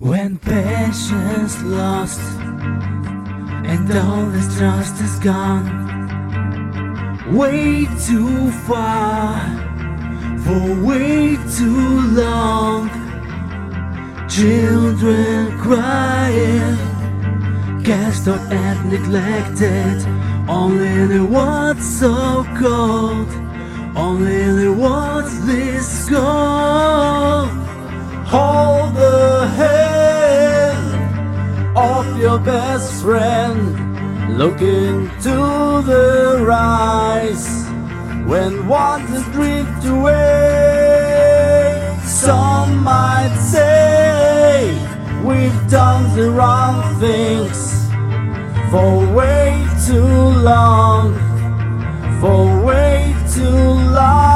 When patience lost and all this trust is gone, way too far for way too long. Children crying, cast out and neglected, only the what's so cold, only the what's this cold. Hold the hand of your best friend, look into their eyes when one is drift away. Some might say we've done the wrong things for way too long, for way too long.